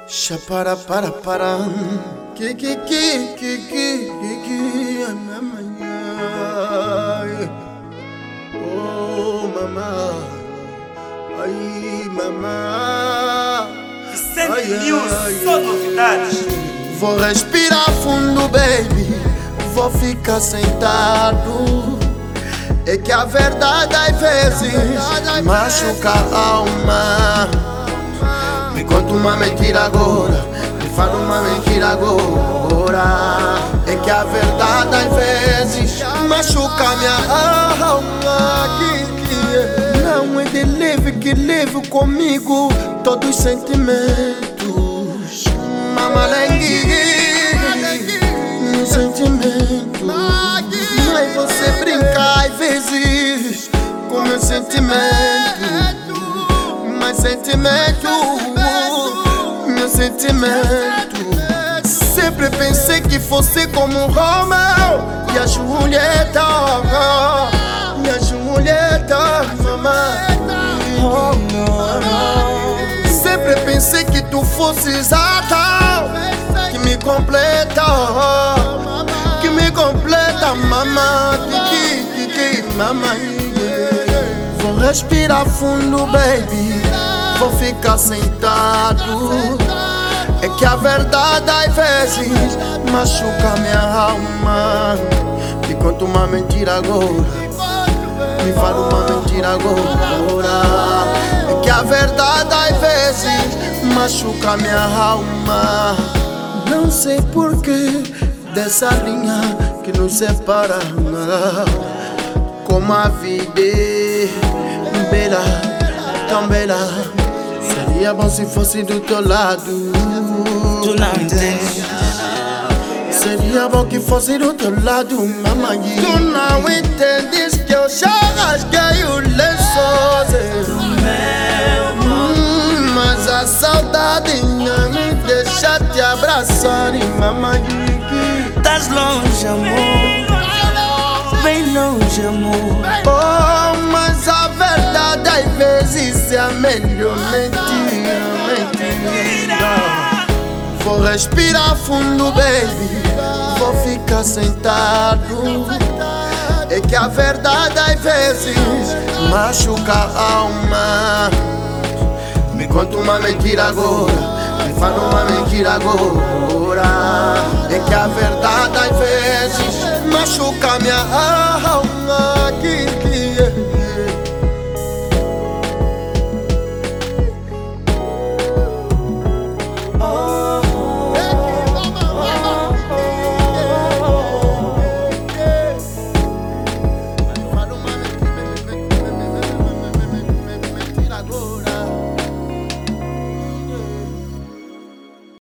Para. Oh, mamá. Ai, mamá. Só novidades. Vou respirar fundo, baby. Vou ficar sentado. É que a verdade às vezes machuca a alma. Me conta uma mentira agora, me fala uma mentira agora. É que a verdade às vezes machuca minha alma. Não é de leve que levo comigo todos os sentimentos. Mamalengue, sentimento. Mas você brinca às vezes com meu sentimento. Mas sentimento, meu sentimento. Sempre pensei que fosse como Romeu e a Julieta. E a Julieta, mamãe. Sempre pensei que tu fosses a tal que me completa. Que me completa, mamãe. Mamãe. Vou respirar fundo, baby. Vou ficar sentado. É que a verdade às vezes machuca minha alma. Me conta uma mentira agora, me fala uma mentira agora. É que a verdade às vezes machuca minha alma. Não sei porquê dessa linha que nos separa. Como a vida é bela, tão bela. Seria bom se fosse do teu lado. Tu não entende. Seria bom que fosse do teu lado, mamãe. Tu não entendes que eu já rasguei o lençol. Mas a saudade não me deixa te abraçar, mamãe. Tás longe, amor. Bem longe, amor. Oh, mas a verdade às vezes é a melhor mentira. Vou respirar fundo, baby. Vou ficar sentado. É que a verdade às vezes machuca a alma. Me conta uma mentira agora, me fala uma mentira agora. É que a verdade às vezes machuca minha alma.